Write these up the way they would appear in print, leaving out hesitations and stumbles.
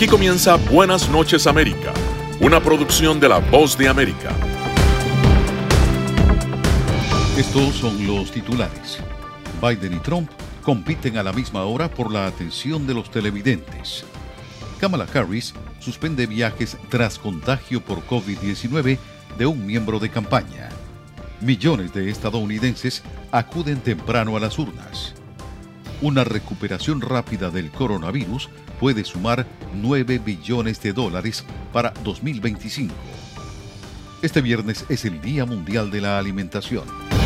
Aquí comienza Buenas noches América, una producción de La Voz de América. Estos son los titulares. Biden y Trump compiten a la misma hora por la atención de los televidentes. Kamala Harris suspende viajes tras contagio por COVID-19 de un miembro de campaña. Millones de estadounidenses acuden temprano a las urnas. Una recuperación rápida del coronavirus puede sumar $9 billones para 2025. Este viernes es el Día Mundial de la Alimentación.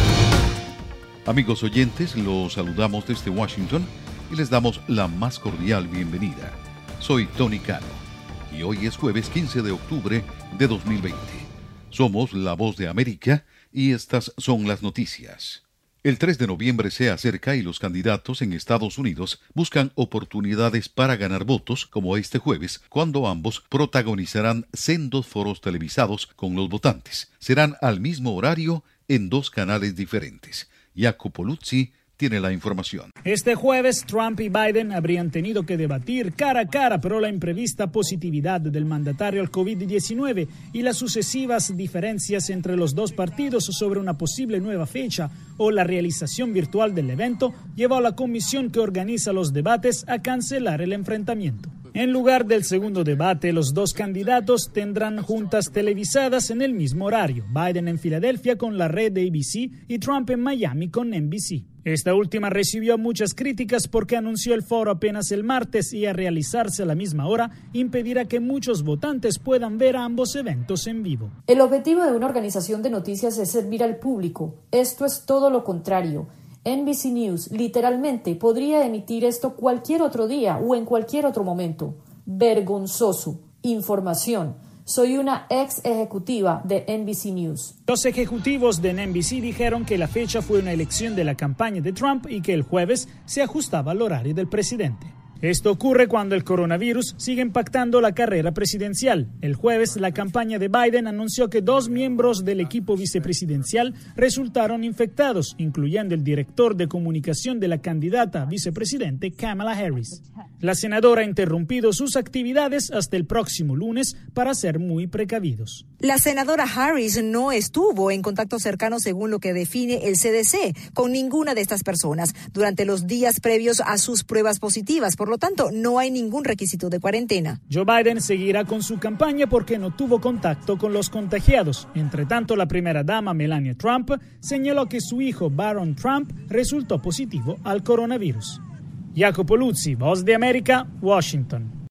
Amigos oyentes, los saludamos desde Washington y les damos la más cordial bienvenida. Soy Tony Cano y hoy es jueves 15 de octubre de 2020. Somos La Voz de América y estas son las noticias. El 3 de noviembre se acerca y los candidatos en Estados Unidos buscan oportunidades para ganar votos, como este jueves, cuando ambos protagonizarán sendos foros televisados con los votantes. Serán al mismo horario en dos canales diferentes. Jacopo Luzzi tiene la información. Este jueves, Trump y Biden habrían tenido que debatir cara a cara por la imprevista positividad del mandatario al COVID-19 y las sucesivas diferencias entre los dos partidos sobre una posible nueva fecha o la realización virtual del evento llevó a la comisión que organiza los debates a cancelar el enfrentamiento. En lugar del segundo debate, los dos candidatos tendrán juntas televisadas en el mismo horario, Biden en Filadelfia con la red de ABC y Trump en Miami con NBC. Esta última recibió muchas críticas porque anunció el foro apenas el martes y al realizarse a la misma hora impedirá que muchos votantes puedan ver ambos eventos en vivo. El objetivo de una organización de noticias es servir al público. Esto es todo lo contrario. NBC News literalmente podría emitir esto cualquier otro día o en cualquier otro momento. Vergonzoso. Información. Soy una ex ejecutiva de NBC News. Los ejecutivos de NBC dijeron que la fecha fue una elección de la campaña de Trump y que el jueves se ajustaba al horario del presidente. Esto ocurre cuando el coronavirus sigue impactando la carrera presidencial. El jueves, la campaña de Biden anunció que 2 miembros del equipo vicepresidencial resultaron infectados, incluyendo el director de comunicación de la candidata a vicepresidente Kamala Harris. La senadora ha interrumpido sus actividades hasta el próximo lunes para ser muy precavidos. La senadora Harris no estuvo en contacto cercano, según lo que define el CDC, con ninguna de estas personas durante los días previos a sus pruebas positivas. Por lo tanto, no hay ningún requisito de cuarentena. Joe Biden seguirá con su campaña porque no tuvo contacto con los contagiados. Entre tanto, la primera dama Melania Trump señaló que su hijo Barron Trump resultó positivo al coronavirus. Jacopo Luzzi, Voz de América, Washington.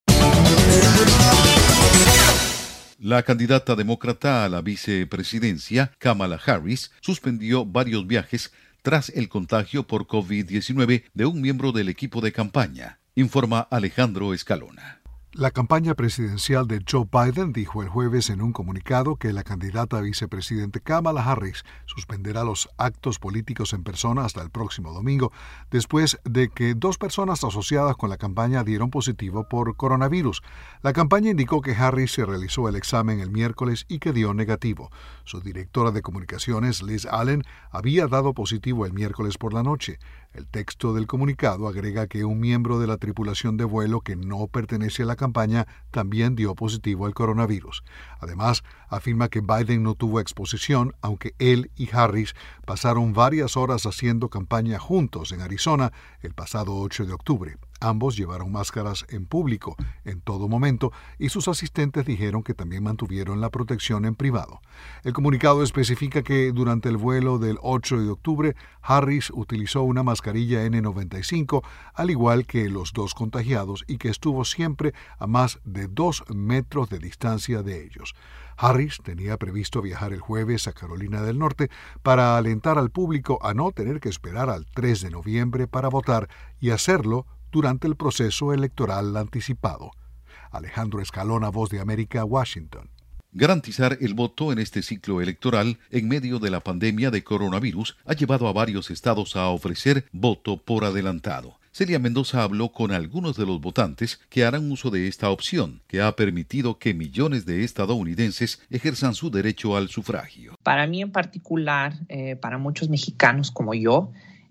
La candidata demócrata a la vicepresidencia, Kamala Harris, suspendió varios viajes tras el contagio por COVID-19 de un miembro del equipo de campaña, informa Alejandro Escalona. La campaña presidencial de Joe Biden dijo el jueves en un comunicado que la candidata a vicepresidente Kamala Harris suspenderá los actos políticos en persona hasta el próximo domingo, después de que 2 personas asociadas con la campaña dieron positivo por coronavirus. La campaña indicó que Harris se realizó el examen el miércoles y que dio negativo. Su directora de comunicaciones, Liz Allen, había dado positivo el miércoles por la noche. El texto del comunicado agrega que un miembro de la tripulación de vuelo que no pertenece a la campaña también dio positivo al coronavirus. Además, afirma que Biden no tuvo exposición, aunque él y Harris pasaron varias horas haciendo campaña juntos en Arizona el pasado 8 de octubre. Ambos llevaron máscaras en público en todo momento y sus asistentes dijeron que también mantuvieron la protección en privado. El comunicado especifica que durante el vuelo del 8 de octubre, Harris utilizó una mascarilla N95, al igual que los 2 contagiados, y que estuvo siempre a más de 2 metros de distancia de ellos. Harris tenía previsto viajar el jueves a Carolina del Norte para alentar al público a no tener que esperar al 3 de noviembre para votar y hacerlo durante el proceso electoral anticipado. Alejandro Escalona, Voz de América, Washington. Garantizar el voto en este ciclo electoral en medio de la pandemia de coronavirus ha llevado a varios estados a ofrecer voto por adelantado. Celia Mendoza habló con algunos de los votantes que harán uso de esta opción, que ha permitido que millones de estadounidenses ejerzan su derecho al sufragio. Para mí en particular, para muchos mexicanos como yo,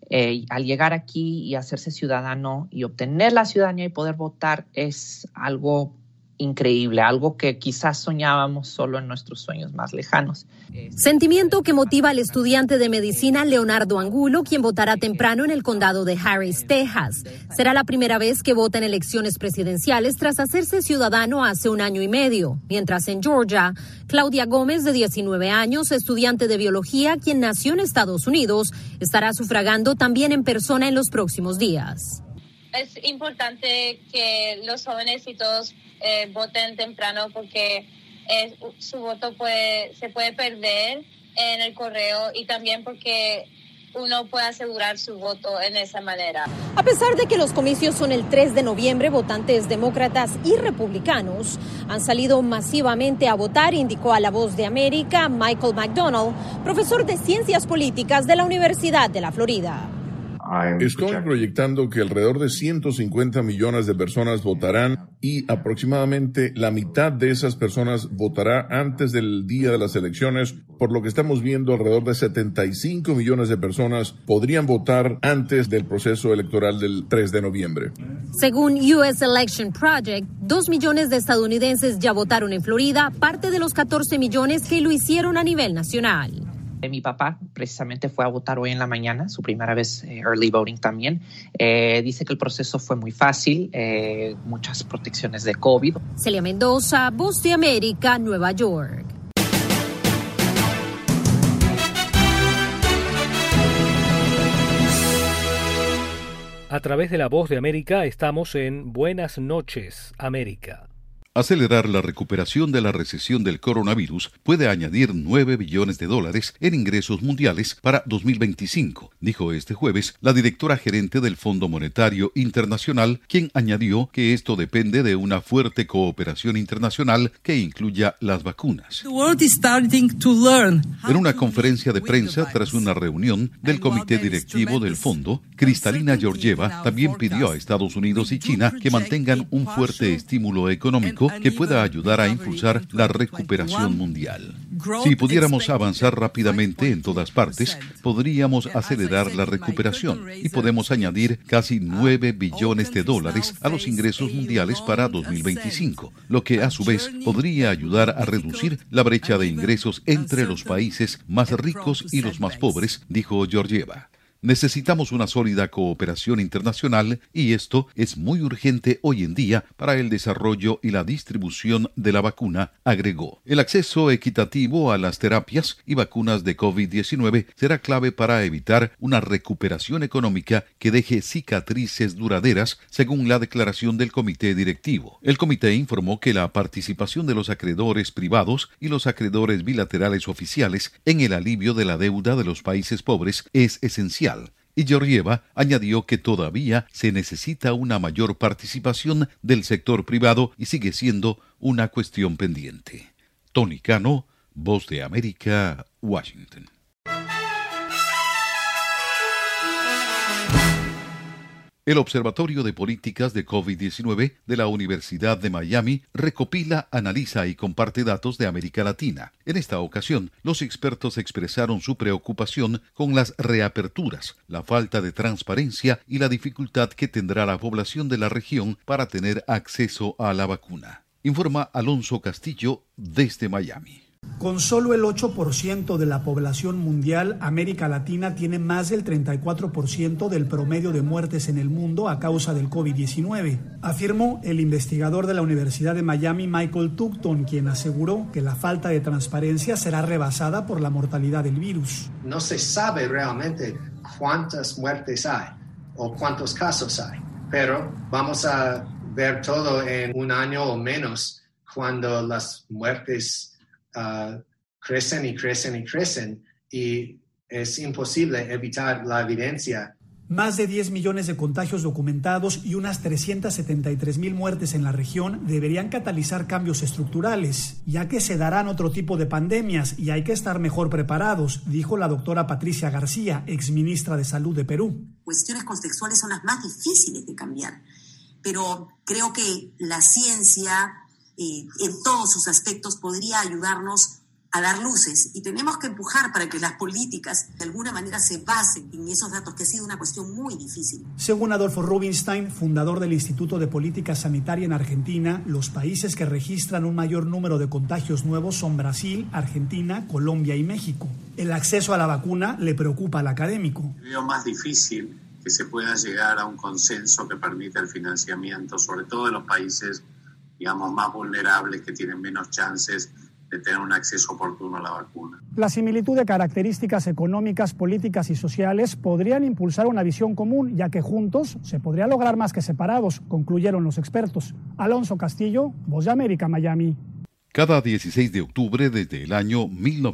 al llegar aquí y hacerse ciudadano y obtener la ciudadanía y poder votar es algo increíble, algo que quizás soñábamos solo en nuestros sueños más lejanos. Sentimiento que motiva al estudiante de medicina Leonardo Angulo, quien votará temprano en el condado de Harris, Texas. Será la primera vez que vota en elecciones presidenciales tras hacerse ciudadano hace 1 año y medio. Mientras en Georgia, Claudia Gómez, de 19 años, estudiante de biología, quien nació en Estados Unidos, estará sufragando también en persona en los próximos días. Es importante que los jóvenes y todos voten temprano porque su voto se puede perder en el correo y también porque uno puede asegurar su voto en esa manera. A pesar de que los comicios son el 3 de noviembre, votantes demócratas y republicanos han salido masivamente a votar, indicó a La Voz de América Michael McDonald, profesor de Ciencias Políticas de la Universidad de la Florida. Estoy proyectando que alrededor de 150 millones de personas votarán y aproximadamente la mitad de esas personas votará antes del día de las elecciones, por lo que estamos viendo alrededor de 75 millones de personas podrían votar antes del proceso electoral del 3 de noviembre. Según US Election Project, 2 millones de estadounidenses ya votaron en Florida, parte de los 14 millones que lo hicieron a nivel nacional. Mi papá precisamente fue a votar hoy en la mañana, su primera vez early voting también. Dice que el proceso fue muy fácil, muchas protecciones de COVID. Celia Mendoza, Voz de América, Nueva York. A través de La Voz de América estamos en Buenas noches, América. Acelerar la recuperación de la recesión del coronavirus puede añadir $9 billones en ingresos mundiales para 2025, dijo este jueves la directora gerente del Fondo Monetario Internacional, quien añadió que esto depende de una fuerte cooperación internacional que incluya las vacunas. En una conferencia de prensa tras una reunión del comité directivo del fondo, Kristalina Georgieva también pidió a Estados Unidos y China que mantengan un fuerte estímulo económico que pueda ayudar a impulsar la recuperación mundial. Si pudiéramos avanzar rápidamente en todas partes, podríamos acelerar la recuperación y podemos añadir casi $9 billones a los ingresos mundiales para 2025, lo que a su vez podría ayudar a reducir la brecha de ingresos entre los países más ricos y los más pobres, dijo Georgieva. Necesitamos una sólida cooperación internacional y esto es muy urgente hoy en día para el desarrollo y la distribución de la vacuna, agregó. El acceso equitativo a las terapias y vacunas de COVID-19 será clave para evitar una recuperación económica que deje cicatrices duraderas, según la declaración del comité directivo. El comité informó que la participación de los acreedores privados y los acreedores bilaterales oficiales en el alivio de la deuda de los países pobres es esencial. Y Georgieva añadió que todavía se necesita una mayor participación del sector privado y sigue siendo una cuestión pendiente. Tony Cano, Voz de América, Washington. El Observatorio de Políticas de COVID-19 de la Universidad de Miami recopila, analiza y comparte datos de América Latina. En esta ocasión, los expertos expresaron su preocupación con las reaperturas, la falta de transparencia y la dificultad que tendrá la población de la región para tener acceso a la vacuna. Informa Alonso Castillo desde Miami. Con solo el 8% de la población mundial, América Latina tiene más del 34% del promedio de muertes en el mundo a causa del COVID-19, afirmó el investigador de la Universidad de Miami, Michael Tupton, quien aseguró que la falta de transparencia será rebasada por la mortalidad del virus. No se sabe realmente cuántas muertes hay o cuántos casos hay, pero vamos a ver todo en 1 año o menos cuando las muertes crecen y crecen y crecen y es imposible evitar la evidencia. Más de 10 millones de contagios documentados y unas 373,000 muertes en la región deberían catalizar cambios estructurales, ya que se darán otro tipo de pandemias y hay que estar mejor preparados, dijo la doctora Patricia García, exministra de Salud de Perú. Cuestiones contextuales son las más difíciles de cambiar, pero creo que la ciencia en todos sus aspectos podría ayudarnos a dar luces y tenemos que empujar para que las políticas de alguna manera se basen en esos datos, que ha sido una cuestión muy difícil. Según Adolfo Rubinstein, fundador del Instituto de Política Sanitaria en Argentina, los países que registran un mayor número de contagios nuevos son Brasil, Argentina, Colombia y México. El acceso a la vacuna le preocupa al académico. Veo más difícil que se pueda llegar a un consenso que permita el financiamiento, sobre todo de los países, digamos, más vulnerables, que tienen menos chances de tener un acceso oportuno a la vacuna. La similitud de características económicas, políticas y sociales podrían impulsar una visión común, ya que juntos se podría lograr más que separados, concluyeron los expertos. Alonso Castillo, Voz de América, Miami. Cada 16 de octubre desde el año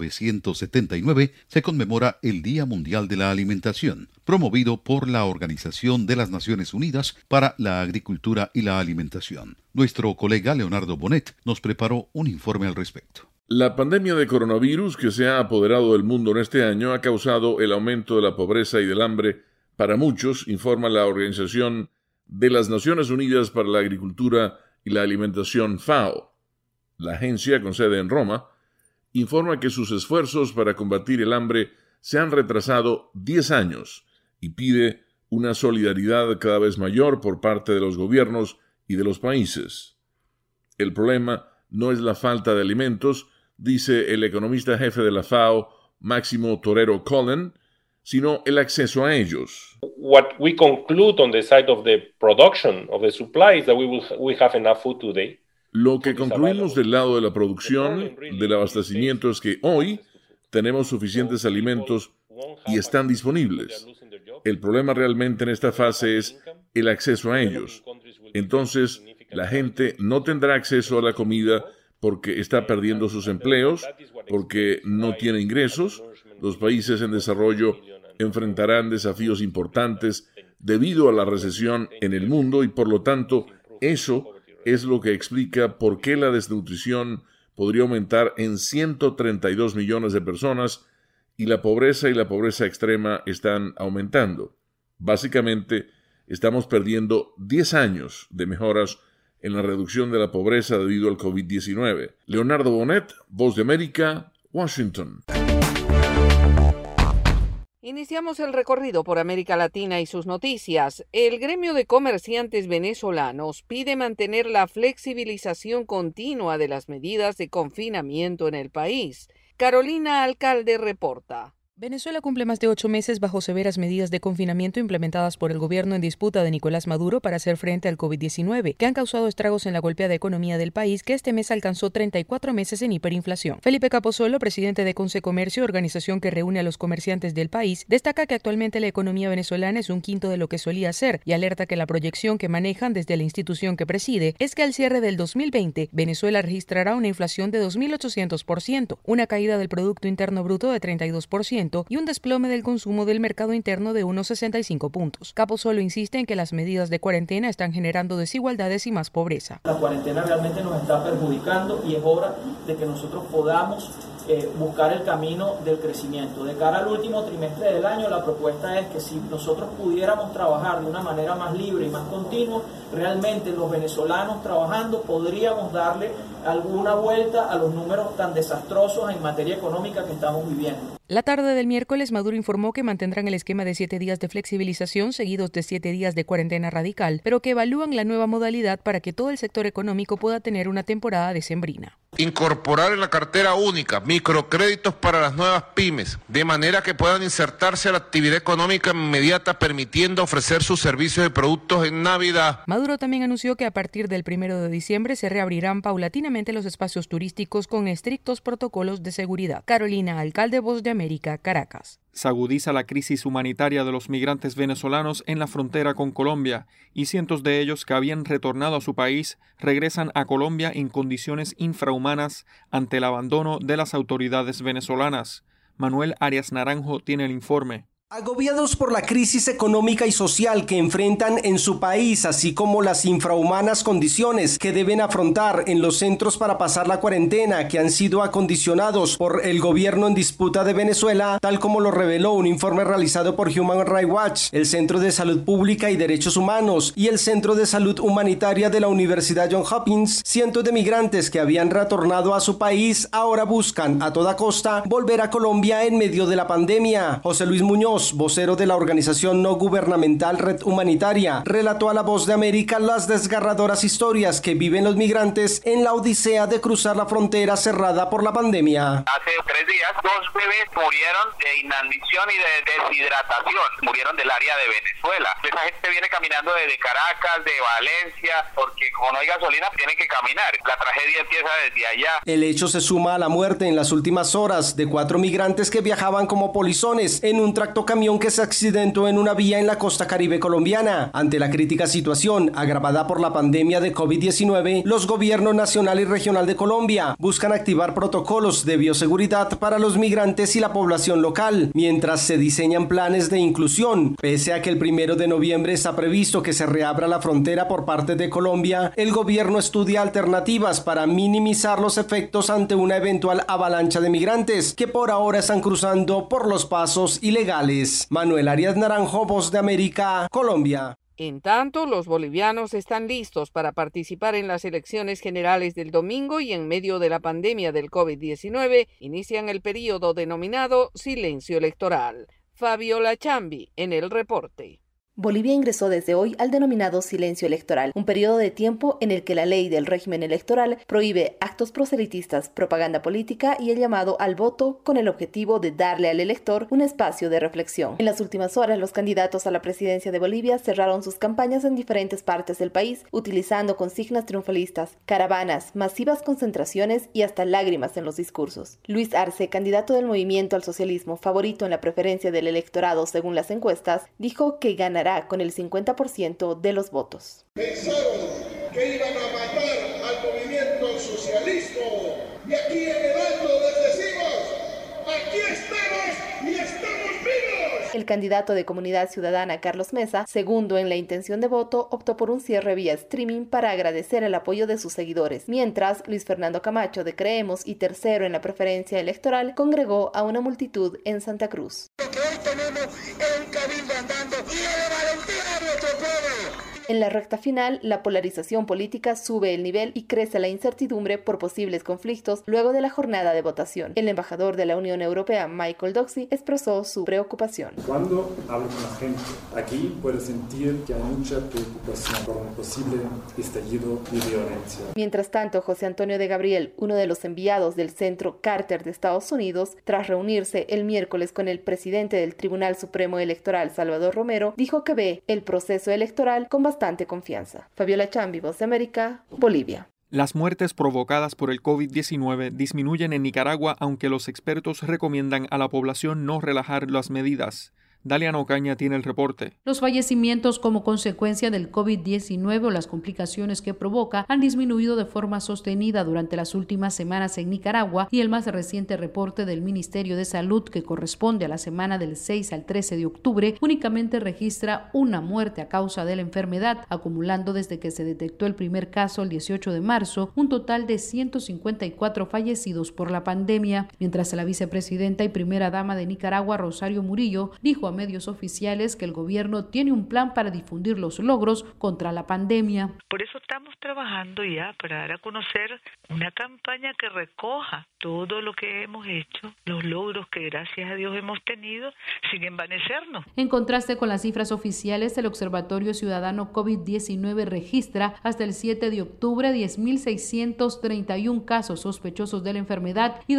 1979 se conmemora el Día Mundial de la Alimentación, promovido por la Organización de las Naciones Unidas para la Agricultura y la Alimentación. Nuestro colega Leonardo Bonet nos preparó un informe al respecto. La pandemia de coronavirus que se ha apoderado del mundo en este año ha causado el aumento de la pobreza y del hambre para muchos, informa la Organización de las Naciones Unidas para la Agricultura y la Alimentación, FAO. La agencia, con sede en Roma, informa que sus esfuerzos para combatir el hambre se han retrasado 10 años y pide una solidaridad cada vez mayor por parte de los gobiernos y de los países. El problema no es la falta de alimentos, dice el economista jefe de la FAO, Máximo Torero Cullen, sino el acceso a ellos. What we conclude on the side of the production of the supply is that we have enough food today. Lo que concluimos del lado de la producción, del abastecimiento, es que hoy tenemos suficientes alimentos y están disponibles. El problema realmente en esta fase es el acceso a ellos. Entonces, la gente no tendrá acceso a la comida porque está perdiendo sus empleos, porque no tiene ingresos. Los países en desarrollo enfrentarán desafíos importantes debido a la recesión en el mundo y, por lo tanto, eso es lo que explica por qué la desnutrición podría aumentar en 132 millones de personas y la pobreza extrema están aumentando. Básicamente, estamos perdiendo 10 años de mejoras en la reducción de la pobreza debido al COVID-19. Leonardo Bonet, Voz de América, Washington. Iniciamos el recorrido por América Latina y sus noticias. El gremio de comerciantes venezolanos pide mantener la flexibilización continua de las medidas de confinamiento en el país. Carolina Alcalde reporta. Venezuela cumple más de 8 meses bajo severas medidas de confinamiento implementadas por el gobierno en disputa de Nicolás Maduro para hacer frente al COVID-19, que han causado estragos en la golpeada economía del país, que este mes alcanzó 34 meses en hiperinflación. Felipe Capozolo, presidente de Concecomercio, organización que reúne a los comerciantes del país, destaca que actualmente la economía venezolana es un quinto de lo que solía ser y alerta que la proyección que manejan desde la institución que preside es que al cierre del 2020, Venezuela registrará una inflación de 2.800%, una caída del Producto Interno Bruto de 32%, y un desplome del consumo del mercado interno de unos 65 puntos. Capozolo insiste en que las medidas de cuarentena están generando desigualdades y más pobreza. La cuarentena realmente nos está perjudicando y es hora de que nosotros podamos buscar el camino del crecimiento. De cara al último trimestre del año, la propuesta es que si nosotros pudiéramos trabajar de una manera más libre y más continua, realmente los venezolanos trabajando podríamos darle alguna vuelta a los números tan desastrosos en materia económica que estamos viviendo. La tarde del miércoles, Maduro informó que mantendrán el esquema de 7 días de flexibilización seguidos de 7 días de cuarentena radical, pero que evalúan la nueva modalidad para que todo el sector económico pueda tener una temporada decembrina. Incorporar en la cartera única microcréditos para las nuevas pymes, de manera que puedan insertarse a la actividad económica inmediata, permitiendo ofrecer sus servicios y productos en Navidad. Maduro también anunció que a partir del 1 de diciembre se reabrirán paulatinamente los espacios turísticos con estrictos protocolos de seguridad. Carolina Alcalde, Voz de América, Caracas. Se agudiza la crisis humanitaria de los migrantes venezolanos en la frontera con Colombia y cientos de ellos que habían retornado a su país regresan a Colombia en condiciones infrahumanas ante el abandono de las autoridades venezolanas. Manuel Arias Naranjo tiene el informe. Agobiados por la crisis económica y social que enfrentan en su país, así como las infrahumanas condiciones que deben afrontar en los centros para pasar la cuarentena que han sido acondicionados por el gobierno en disputa de Venezuela, tal como lo reveló un informe realizado por Human Rights Watch, el Centro de Salud Pública y Derechos Humanos y el Centro de Salud Humanitaria de la Universidad Johns Hopkins, cientos de migrantes que habían retornado a su país ahora buscan a toda costa volver a Colombia en medio de la pandemia. José Luis Muñoz, vocero de la organización no gubernamental Red Humanitaria, relató a La Voz de América las desgarradoras historias que viven los migrantes en la odisea de cruzar la frontera cerrada por la pandemia. Hace 3 días, 2 bebés murieron de inanición y de deshidratación, murieron del área de Venezuela. Esa gente viene caminando desde Caracas, de Valencia, porque como no hay gasolina, tienen que caminar. La tragedia empieza desde allá. El hecho se suma a la muerte en las últimas horas de 4 migrantes que viajaban como polizones en un tractocamión que se accidentó en una vía en la costa caribe colombiana. Ante la crítica situación agravada por la pandemia de COVID-19, los gobiernos nacional y regional de Colombia buscan activar protocolos de bioseguridad para los migrantes y la población local, mientras se diseñan planes de inclusión. Pese a que el 1 de noviembre está previsto que se reabra la frontera por parte de Colombia, el gobierno estudia alternativas para minimizar los efectos ante una eventual avalancha de migrantes que por ahora están cruzando por los pasos ilegales. Manuel Arias Naranjo, Voz de América, Colombia. En tanto, los bolivianos están listos para participar en las elecciones generales del domingo y en medio de la pandemia del COVID-19 inician el periodo denominado silencio electoral. Fabiola Chambi en el reporte. Bolivia ingresó desde hoy al denominado silencio electoral, un periodo de tiempo en el que la ley del régimen electoral prohíbe actos proselitistas, propaganda política y el llamado al voto con el objetivo de darle al elector un espacio de reflexión. En las últimas horas, los candidatos a la presidencia de Bolivia cerraron sus campañas en diferentes partes del país, utilizando consignas triunfalistas, caravanas, masivas concentraciones y hasta lágrimas en los discursos. Luis Arce, candidato del movimiento al socialismo, favorito en la preferencia del electorado según las encuestas, dijo que ganará con el 50% de los votos. Pensaron que iban a matar al movimiento socialista y aquí en Heraldo les decimos, aquí estamos y estamos vivos. El candidato de Comunidad Ciudadana, Carlos Mesa, segundo en la intención de voto, optó por un cierre vía streaming para agradecer el apoyo de sus seguidores, mientras Luis Fernando Camacho de Creemos y tercero en la preferencia electoral congregó a una multitud en Santa Cruz. Lo que hoy tenemos es un cabildo andando y de Valentina a nuestro pueblo. En la recta final, la polarización política sube el nivel y crece la incertidumbre por posibles conflictos luego de la jornada de votación. El embajador de la Unión Europea, Michael Doxy, expresó su preocupación. Cuando hablo con la gente, aquí puedo sentir que hay mucha preocupación por un posible estallido de violencia. Mientras tanto, José Antonio de Gabriel, uno de los enviados del Centro Carter de Estados Unidos, tras reunirse el miércoles con el presidente del Tribunal Supremo Electoral, Salvador Romero, dijo que ve el proceso electoral con bastante confianza. Fabiola Chambi, Voz de América, Bolivia. Las muertes provocadas por el COVID-19 disminuyen en Nicaragua, aunque los expertos recomiendan a la población no relajar las medidas. Daliana Ocaña tiene el reporte. Los fallecimientos como consecuencia del COVID-19 o las complicaciones que provoca han disminuido de forma sostenida durante las últimas semanas en Nicaragua y el más reciente reporte del Ministerio de Salud, que corresponde a la semana del 6 al 13 de octubre, únicamente registra una muerte a causa de la enfermedad, acumulando desde que se detectó el primer caso el 18 de marzo un total de 154 fallecidos por la pandemia, mientras la vicepresidenta y primera dama de Nicaragua, Rosario Murillo, dijo a medios oficiales que el gobierno tiene un plan para difundir los logros contra la pandemia. Por eso estamos trabajando ya para dar a conocer una campaña que recoja todo lo que hemos hecho, los logros que gracias a Dios hemos tenido, sin envanecernos. En contraste con las cifras oficiales, el Observatorio Ciudadano COVID-19 registra hasta el 7 de octubre 10.631 casos sospechosos de la enfermedad y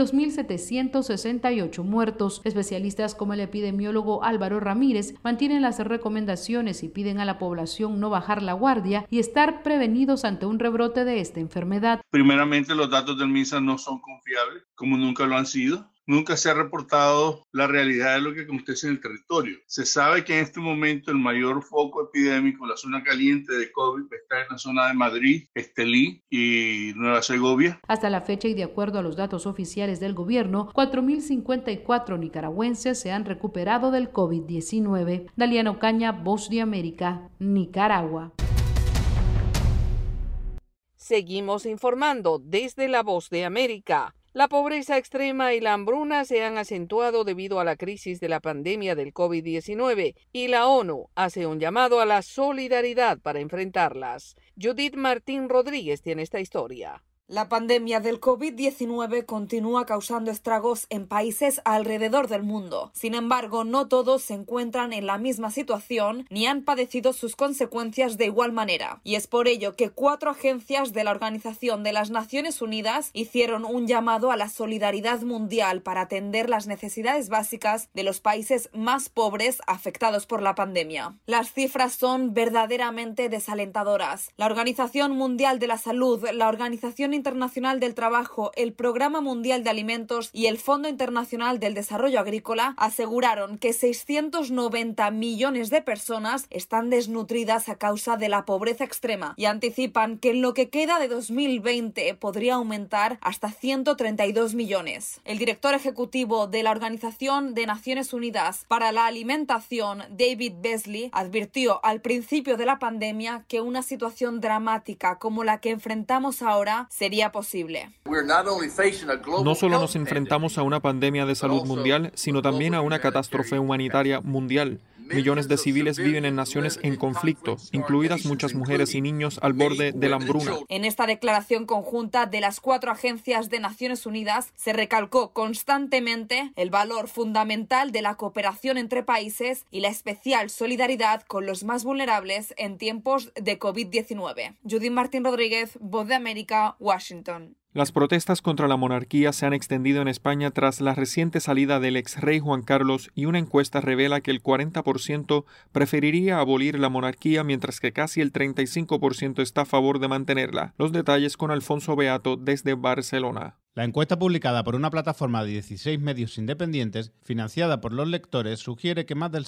2.768 muertos. Especialistas como el epidemiólogo Álvaro Ramírez mantienen las recomendaciones y piden a la población no bajar la guardia y estar prevenidos ante un rebrote de esta enfermedad. Primeramente, los datos del MINSA no son confiables, como nunca lo han sido. nunca se ha reportado la realidad de lo que acontece en el territorio. Se sabe que en este momento el mayor foco epidémico, la zona caliente de COVID, está en la zona de Madrid, Estelí y Nueva Segovia. Hasta la fecha y de acuerdo a los datos oficiales del gobierno, 4.054 nicaragüenses se han recuperado del COVID-19. Daliana Ocaña, Voz de América, Nicaragua. Seguimos informando desde la Voz de América. La pobreza extrema y la hambruna se han acentuado debido a la crisis de la pandemia del COVID-19 y la ONU hace un llamado a la solidaridad para enfrentarlas. Judith Martín Rodríguez tiene esta historia. La pandemia del COVID-19 continúa causando estragos en países alrededor del mundo. Sin embargo, no todos se encuentran en la misma situación ni han padecido sus consecuencias de igual manera. Y es por ello que 4 agencias de la Organización de las Naciones Unidas hicieron un llamado a la solidaridad mundial para atender las necesidades básicas de los países más pobres afectados por la pandemia. Las cifras son verdaderamente desalentadoras. La Organización Mundial de la Salud, la Organización Internacional del Trabajo, el Programa Mundial de Alimentos y el Fondo Internacional del Desarrollo Agrícola aseguraron que 690 millones de personas están desnutridas a causa de la pobreza extrema y anticipan que en lo que queda de 2020 podría aumentar hasta 132 millones. El director ejecutivo de la Organización de Naciones Unidas para la Alimentación, David Beasley, advirtió al principio de la pandemia que una situación dramática como la que enfrentamos ahora sería posible. No solo nos enfrentamos a una pandemia de salud mundial, sino también a una catástrofe humanitaria mundial. Millones de civiles viven en naciones en conflicto, incluidas muchas mujeres y niños al borde de la hambruna. En esta declaración conjunta de las 4 agencias de Naciones Unidas se recalcó constantemente el valor fundamental de la cooperación entre países y la especial solidaridad con los más vulnerables en tiempos de COVID-19. Judith Martín Rodríguez, Voz de América, Washington. Las protestas contra la monarquía se han extendido en España tras la reciente salida del ex rey Juan Carlos y una encuesta revela que el 40% preferiría abolir la monarquía mientras que casi el 35% está a favor de mantenerla. Los detalles con Alfonso Beato desde Barcelona. La encuesta publicada por una plataforma de 16 medios independientes, financiada por los lectores, sugiere que más del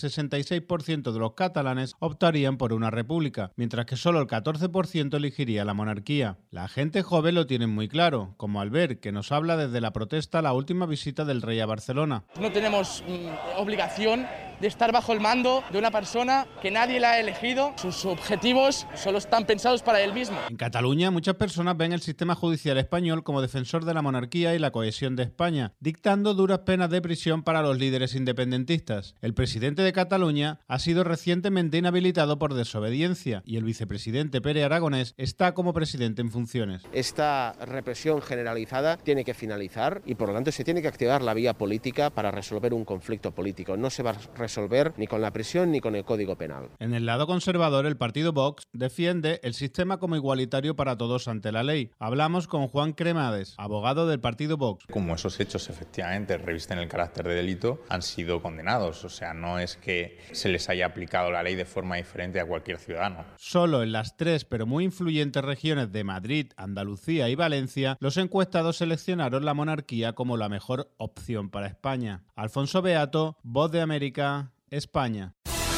66% de los catalanes optarían por una república, mientras que solo el 14% elegiría la monarquía. La gente joven lo tiene muy claro, como Albert, que nos habla desde la protesta a la última visita del rey a Barcelona. No tenemos obligación de estar bajo el mando de una persona que nadie la ha elegido. Sus objetivos solo están pensados para él mismo. En Cataluña, muchas personas ven el sistema judicial español como defensor de la monarquía y la cohesión de España, dictando duras penas de prisión para los líderes independentistas. El presidente de Cataluña ha sido recientemente inhabilitado por desobediencia y el vicepresidente Pere Aragonés está como presidente en funciones. Esta represión generalizada tiene que finalizar y por lo tanto se tiene que activar la vía política para resolver un conflicto político. No se va a resolver ni con la prisión ni con el Código Penal. En el lado conservador, el partido Vox defiende el sistema como igualitario para todos ante la ley. Hablamos con Juan Cremades, abogado del partido Vox. Como esos hechos efectivamente revisten el carácter de delito, han sido condenados. O sea, no es que se les haya aplicado la ley de forma diferente a cualquier ciudadano. Solo en las 3 pero muy influyentes regiones de Madrid, Andalucía y Valencia, los encuestados seleccionaron la monarquía como la mejor opción para España. Alfonso Beato, Voz de América, España.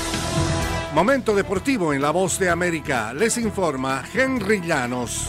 Momento deportivo en La Voz de América. Les informa Henry Llanos.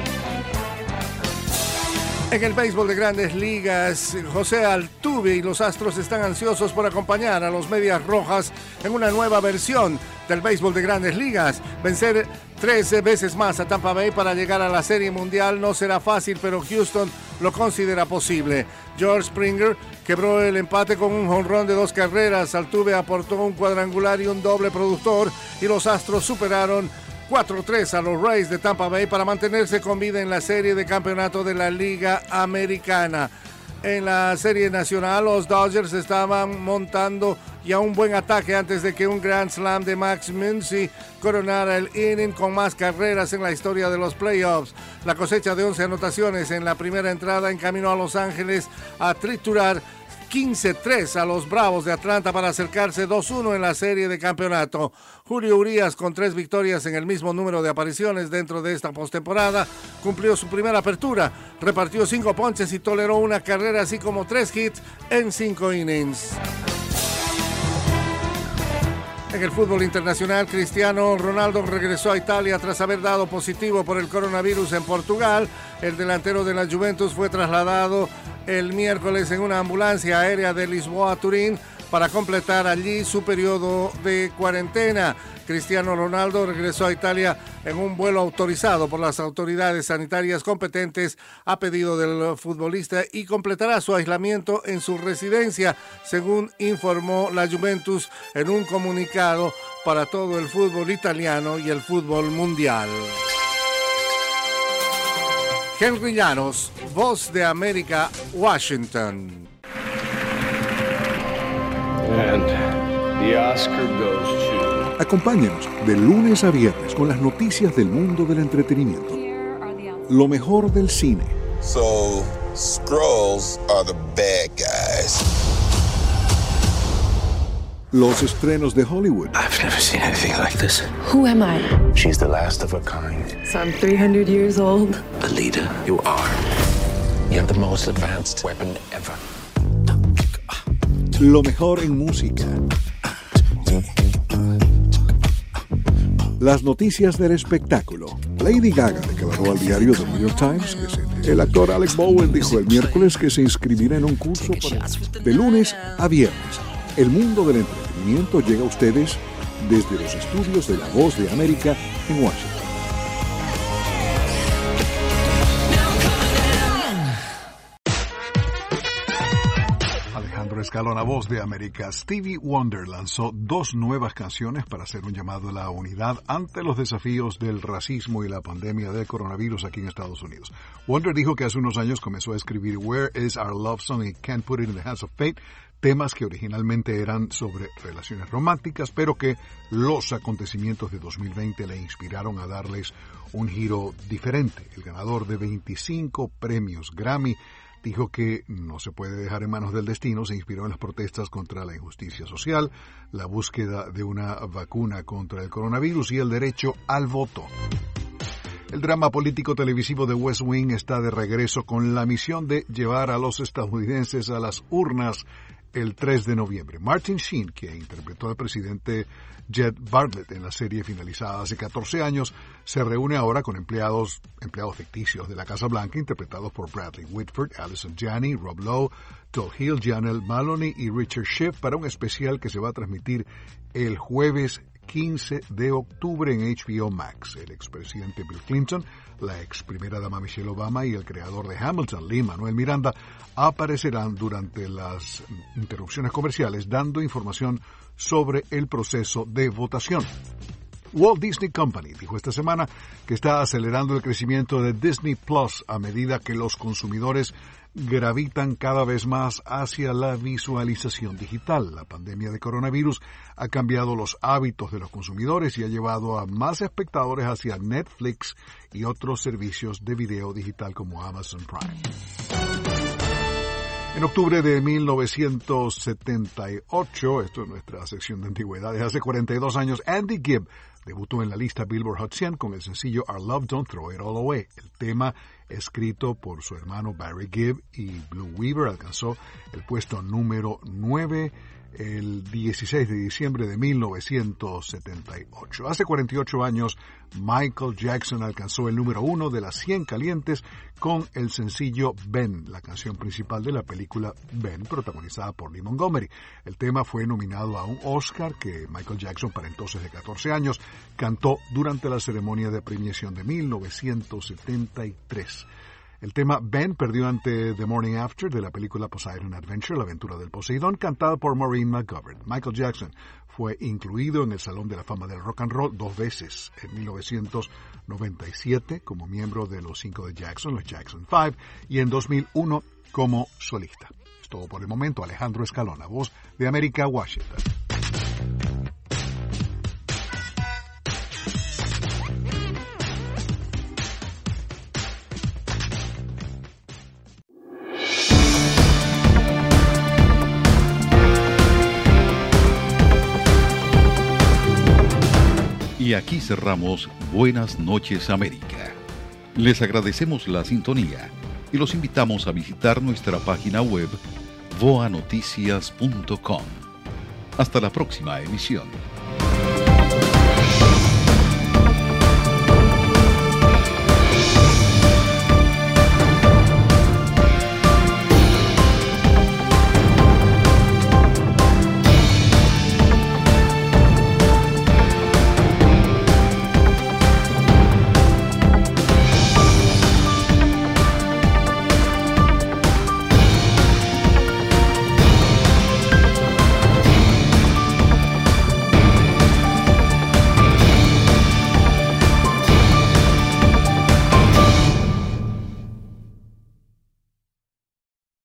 En el béisbol de Grandes Ligas, José Altuve y los Astros están ansiosos por acompañar a los Medias Rojas en una nueva versión del béisbol de Grandes Ligas. Vencer 13 veces más a Tampa Bay para llegar a la Serie Mundial no será fácil, pero Houston lo considera posible. George Springer quebró el empate con un jonrón de 2 carreras. Altuve aportó un cuadrangular y un doble productor y los Astros superaron 4-3 a los Rays de Tampa Bay para mantenerse con vida en la serie de campeonato de la Liga Americana. En la serie nacional, los Dodgers estaban montando ya un buen ataque antes de que un Grand Slam de Max Muncy coronara el inning con más carreras en la historia de los playoffs. La cosecha de 11 anotaciones en la primera entrada encaminó a Los Ángeles a triturar 15-3 a los Bravos de Atlanta para acercarse 2-1 en la serie de campeonato. Julio Urías, con 3 victorias en el mismo número de apariciones dentro de esta postemporada, cumplió su primera apertura, repartió 5 ponches y toleró una carrera, así como 3 hits en 5 innings. En el fútbol internacional, Cristiano Ronaldo regresó a Italia tras haber dado positivo por el coronavirus en Portugal. El delantero de la Juventus fue trasladado el miércoles en una ambulancia aérea de Lisboa a Turín para completar allí su periodo de cuarentena. Cristiano Ronaldo regresó a Italia en un vuelo autorizado por las autoridades sanitarias competentes a pedido del futbolista y completará su aislamiento en su residencia, según informó la Juventus en un comunicado para todo el fútbol italiano y el fútbol mundial. Henry Llanos, Voz de América, Washington. And the Oscar goes to... Acompáñenos de lunes a viernes con las noticias del mundo del entretenimiento. Lo mejor del cine. So, Skrulls are the bad guys. Los estrenos de Hollywood. I've never seen anything like this. Who am I? She's the last of her kind. So I'm 300 years old. Alita, you are. You have the most advanced weapon ever. Lo mejor en música. Las noticias del espectáculo. Lady Gaga declaró al diario The New York Times que el actor Alec Bowen dijo el miércoles que se inscribirá en un curso de lunes a viernes. El mundo del entretenimiento llega a ustedes desde los estudios de La Voz de América en Washington. Escalona, Voz de América. Stevie Wonder lanzó 2 nuevas canciones para hacer un llamado a la unidad ante los desafíos del racismo y la pandemia del coronavirus aquí en Estados Unidos. Wonder dijo que hace unos años comenzó a escribir Where Is Our Love Song y Can't Put It in the Hands of Fate, temas que originalmente eran sobre relaciones románticas, pero que los acontecimientos de 2020 le inspiraron a darles un giro diferente. El ganador de 25 premios Grammy dijo que no se puede dejar en manos del destino. Se inspiró en las protestas contra la injusticia social, la búsqueda de una vacuna contra el coronavirus y el derecho al voto. El drama político televisivo de West Wing está de regreso con la misión de llevar a los estadounidenses a las urnas el 3 de noviembre. Martin Sheen, que interpretó al presidente Jed Bartlett en la serie finalizada hace 14 años, se reúne ahora con empleados ficticios de la Casa Blanca, interpretados por Bradley Whitford, Allison Janney, Rob Lowe, Todd Hill, Janelle Maloney y Richard Schiff para un especial que se va a transmitir el jueves 15 de octubre en HBO Max. El expresidente Bill Clinton, la ex primera dama Michelle Obama y el creador de Hamilton, Lin-Manuel Miranda, aparecerán durante las interrupciones comerciales dando información sobre el proceso de votación. Walt Disney Company dijo esta semana que está acelerando el crecimiento de Disney Plus a medida que los consumidores gravitan cada vez más hacia la visualización digital. La pandemia de coronavirus ha cambiado los hábitos de los consumidores y ha llevado a más espectadores hacia Netflix y otros servicios de video digital como Amazon Prime. En octubre de 1978, esto es nuestra sección de antigüedades, hace 42 años, Andy Gibb debutó en la lista Billboard Hot 100 con el sencillo Our Love Don't Throw It All Away. El tema, escrito por su hermano Barry Gibb y Blue Weaver, alcanzó el puesto número 9 el 16 de diciembre de 1978. Hace 48 años, Michael Jackson alcanzó el número 1 de las 100 calientes con el sencillo Ben, la canción principal de la película Ben, protagonizada por Lee Montgomery. El tema fue nominado a un Oscar que Michael Jackson, para entonces de 14 años, cantó durante la ceremonia de premiación de 1973. El tema Ben perdió ante The Morning After de la película Poseidon Adventure, la aventura del Poseidón, cantada por Maureen McGovern. Michael Jackson fue incluido en el Salón de la Fama del Rock and Roll 2 veces, en 1997 como miembro de los 5 de Jackson, los Jackson 5, y en 2001 como solista. Es todo por el momento. Alejandro Escalona, Voz de América, Washington. Y aquí cerramos Buenas noches América. Les agradecemos la sintonía y los invitamos a visitar nuestra página web voanoticias.com. Hasta la próxima emisión.